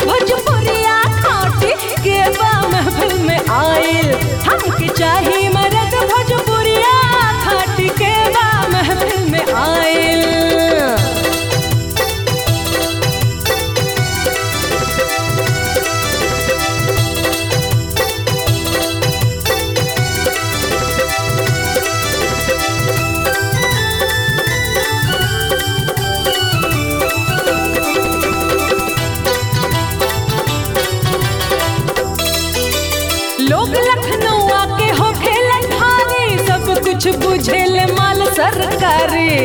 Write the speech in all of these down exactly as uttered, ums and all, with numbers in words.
भोजपुरिया खाटी के बा महफिल में आइल। हमके चाही मरद भोजपुरिया खाटी के बा महफिल में आइल। लोग लखनऊ आके हो खेलन भारी, सब कुछ बुझेल माल सरकारी।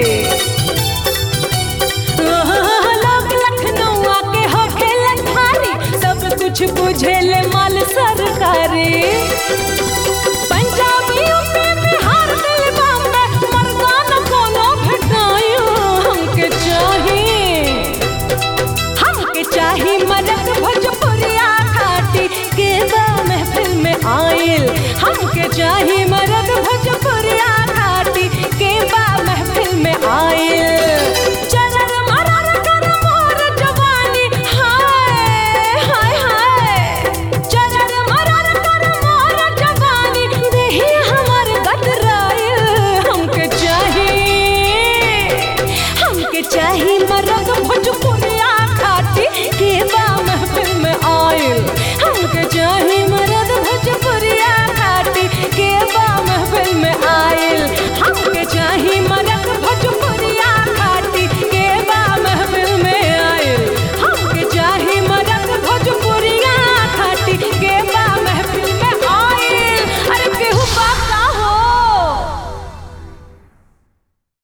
लोग लखनऊ आके हो खेलन भारी, सब कुछ बुझेल माल सरकारी। पंजाबी यूपी बिहार दिल्ली बॉम्बे मर्दाना कोनो भेटायो। हमके चाही हमके चाही मरद भोजपुरिया खाटी के बा महफिल में आइल। हमके चाही मरद भोजपुरिया